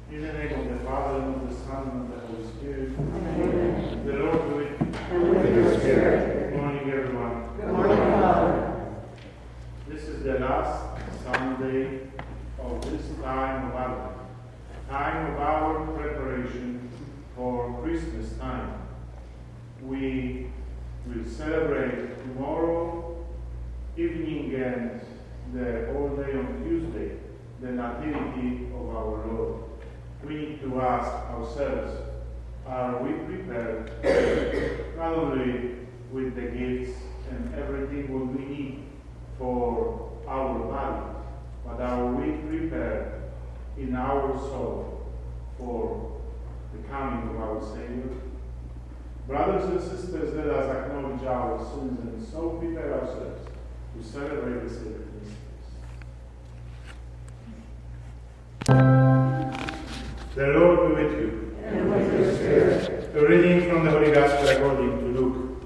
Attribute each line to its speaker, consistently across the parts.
Speaker 1: In the name of the Father, and of the Son, and of the Holy Spirit. Amen. The Lord be with you.
Speaker 2: And with your spirit.
Speaker 1: Good morning, everyone.
Speaker 2: Good morning, Father.
Speaker 1: This is the last Sunday of this time of Advent, time of our preparation for Christmas time. We will celebrate tomorrow evening and the whole day on Tuesday the Nativity of our Lord. We need to ask ourselves, are we prepared not only with the gifts and everything what we need for our body, but are we prepared in our soul for the coming of our Savior? Brothers and sisters, let us acknowledge our sins and so prepare ourselves to celebrate the sacred mysteries. The Lord be with you.
Speaker 2: And with your spirit.
Speaker 1: A reading from the Holy Gospel according to Luke.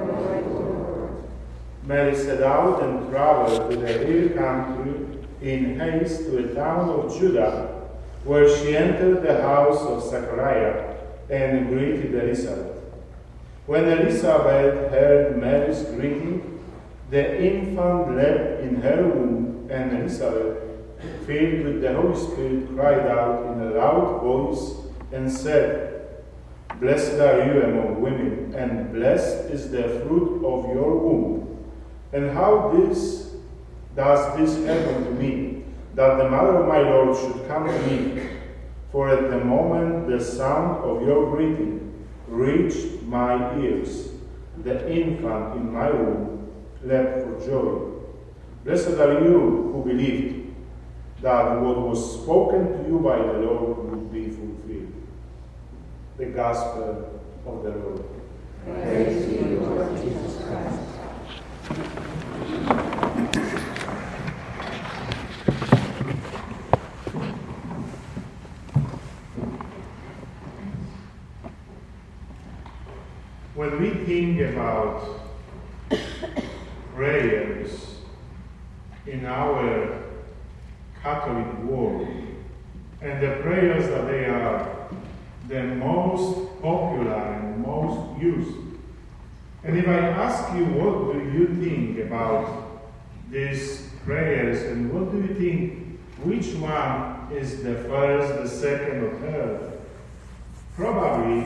Speaker 1: Mary set out and traveled to the hill country in haste to a town of Judah, where she entered the house of Zechariah and greeted Elizabeth. When Elizabeth heard Mary's greeting, the infant leapt in her womb, and Elizabeth, filled with the Holy Spirit, cried out in a loud voice and said, "Blessed are you among women, and blessed is the fruit of your womb. And how does this happen to me, that the mother of my Lord should come to me? For at the moment the sound of your greeting reached my ears, the infant in my womb leapt for joy. Blessed are you who believed that what was spoken to you by the Lord would be fulfilled." The Gospel of the Lord.
Speaker 2: Praise to you, Lord Jesus Christ.
Speaker 1: When we think about prayers in our Catholic world, and the prayers that they are the most popular and most used, and if I ask you what do you think about these prayers, and what do you think, which one is the first, the second, or third, probably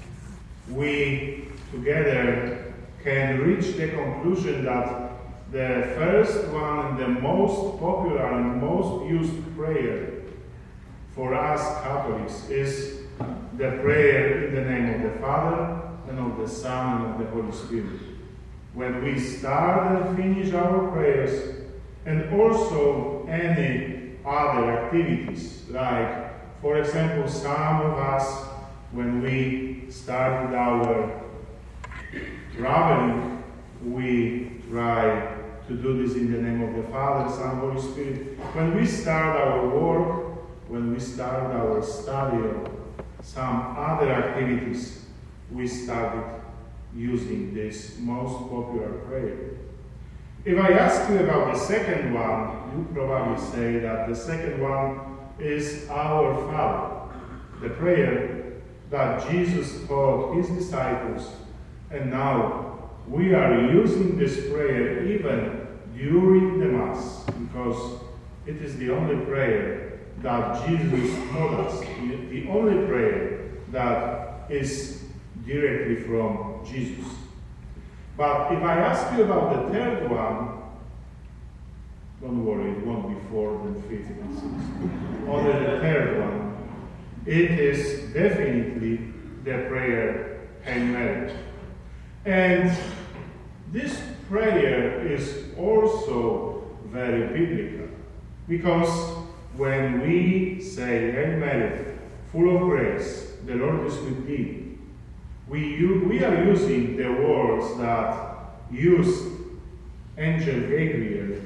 Speaker 1: we together can reach the conclusion that the first one and the most popular and most used prayer for us Catholics is the prayer in the name of the Father and of the Son and of the Holy Spirit. When we start and finish our prayers, and also any other activities, like, for example, some of us, when we started our traveling, we try to do this in the name of the Father, Son, and Holy Spirit. When we start our work, when we start our study or some other activities, we started using this most popular prayer. If I ask you about the second one, you probably say that the second one is Our Father, the prayer that Jesus taught his disciples, and now we are using this prayer even during the Mass, because it is the only prayer that Jesus taught us, the only prayer that is directly from Jesus. But if I ask you about the third one, don't worry, it won't be fourth and fifth and sixth. Only the third one. It is definitely the prayer Hail Mary. And this prayer is also very biblical, because when we say Hail Mary, full of grace, the Lord is with thee, we are using the words that used Angel Gabriel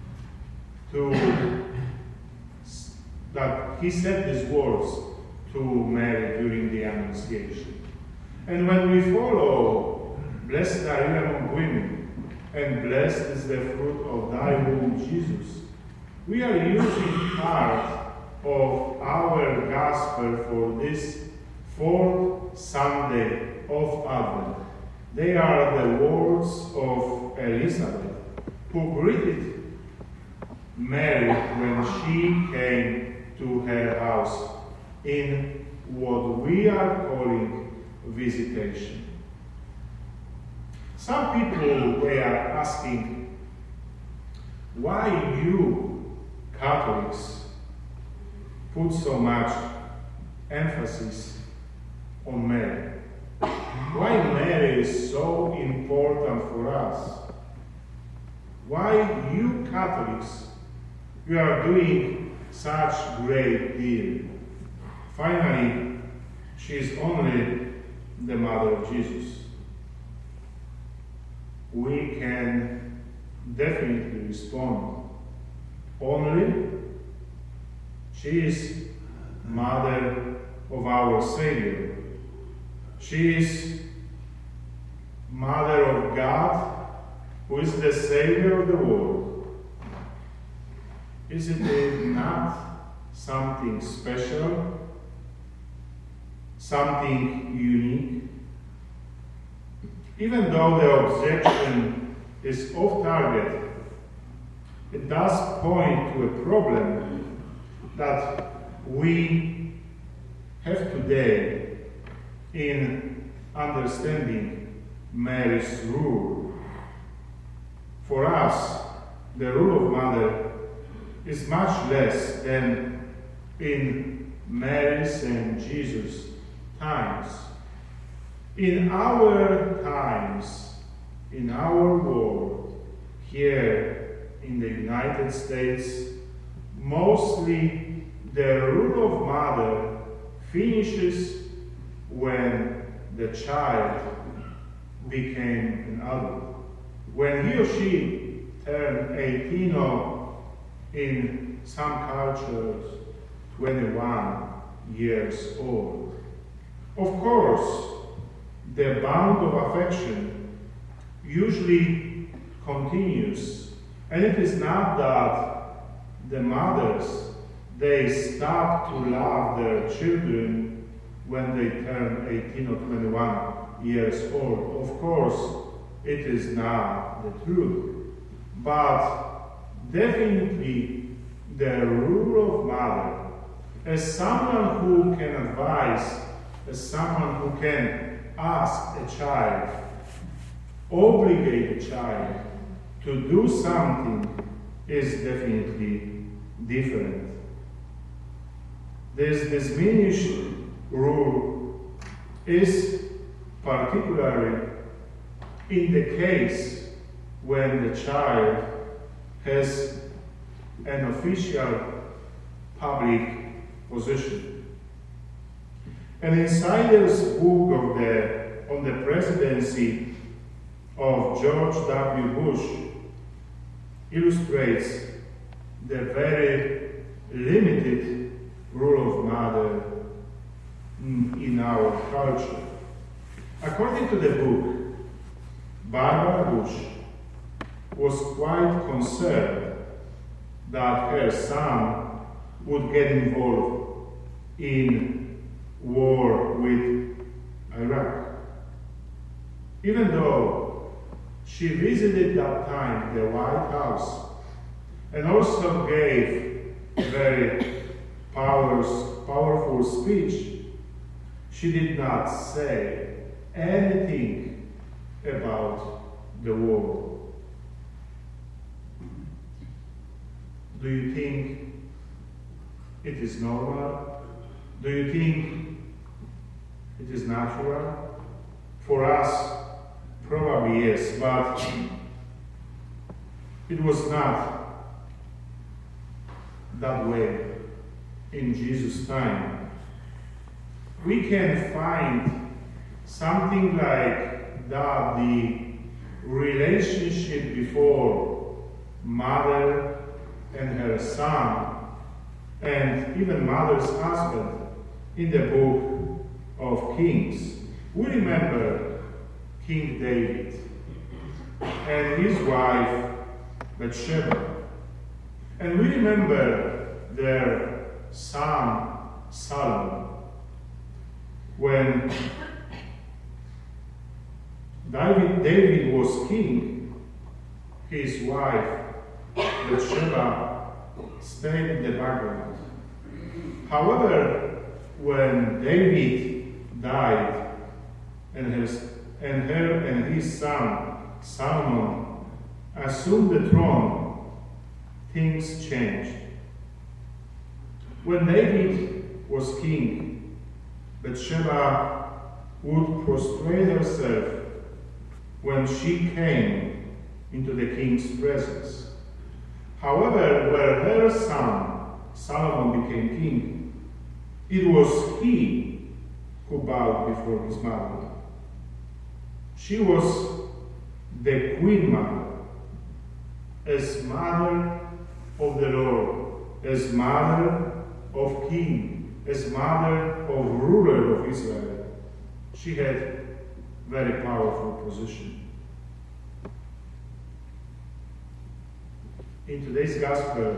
Speaker 1: that he said these words to Mary during the Annunciation. And when we follow, "Blessed are you among women, and blessed is the fruit of thy womb, Jesus," we are using part of our Gospel this fourth Sunday of Advent. They are the words of Elizabeth, who greeted Mary when she came to her house in what we are calling visitation. Some people were asking, why you Catholics put so much emphasis on Mary? Why Mary is so important for us? Why you Catholics, you are doing such great deal? Finally, she is only the mother of Jesus. We can definitely respond. Only she is mother of our Savior. She is mother of God, who is the Savior of the world. Isn't it not something special? Something unique? Even though the objection is off target, it does point to a problem that we have today in understanding Mary's rule. For us, the rule of Mother is much less than in Mary's and Jesus' times. In our times, in our world, here in the United States, mostly the rule of Mother finishes when the child became an adult. When he or she turned 18 or in some cultures 21 years old. Of course, the bond of affection usually continues, and it is not that the mothers, they stop to love their children when they turn 18 or 21 years old. Of course, it is not the truth. But definitely the rule of Mother, as someone who can advise, as someone who can ask a child, obligate a child to do something, is definitely different. This diminished rule is particularly in the case when the child has an official public position. An insider's book on the presidency of George W. Bush illustrates the very limited rule of Mother in our culture. According to the book, Barbara Bush was quite concerned that her son would get involved in war with Iraq. Even though she visited that time the White House and also gave a very powerful speech, she did not say anything about the war. Do you think it is normal? Do you think it is natural? For us, probably yes, but it was not that way in Jesus' time. We can find something like that, the relationship before mother and her son, and even mother's husband, in the book of Kings. We remember King David and his wife Bathsheba, and we remember their son Solomon. When David was king, his wife, Bathsheba, stayed in the background. However, when David died and his son Solomon assumed the throne, things changed. When David was king, Bathsheba would prostrate herself when she came into the king's presence. However, when her son Solomon became king, it was he who bowed before his mother. She was the queen mother, as mother of the Lord, as mother of king, as mother of ruler of Israel. She had very powerful position. In today's gospel,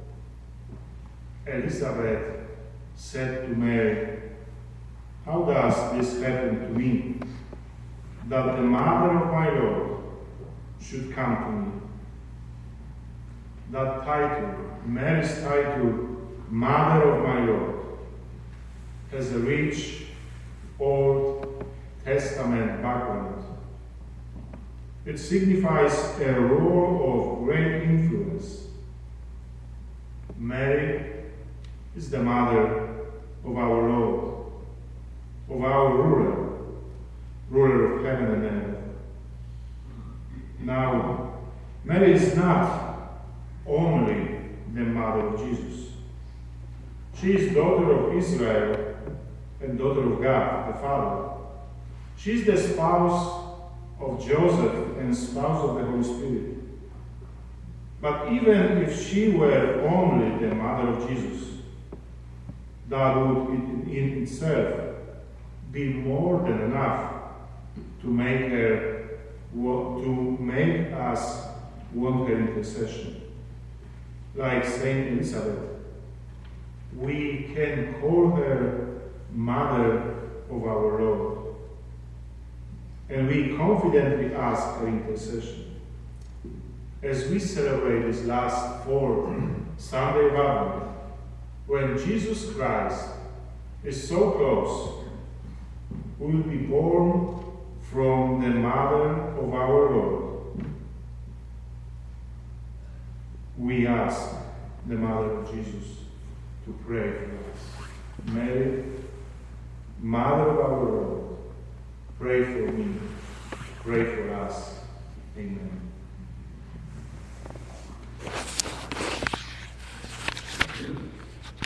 Speaker 1: Elizabeth said to Mary, "How does this happen to me, that the mother of my Lord should come to me?" That title, Mary's title, Mother of my Lord, has a rich Old Testament background. It signifies a role of great influence. Mary is the mother of our Lord, of our ruler of heaven and earth. Now, Mary is not only the mother of Jesus. She is daughter of Israel and daughter of God, the Father. She is the spouse of Joseph and spouse of the Holy Spirit. But even if she were only the mother of Jesus, that would in itself be more than enough to make us want her intercession. Like Saint Elizabeth, we can call her Mother of our Lord, and we confidently ask her intercession. As we celebrate this last fourth Sunday of Advent, when Jesus Christ is so close, who will be born from the mother of our Lord, we ask the Mother of Jesus to pray for us. Mary, Mother of our Lord, pray for me, pray for us. Amen.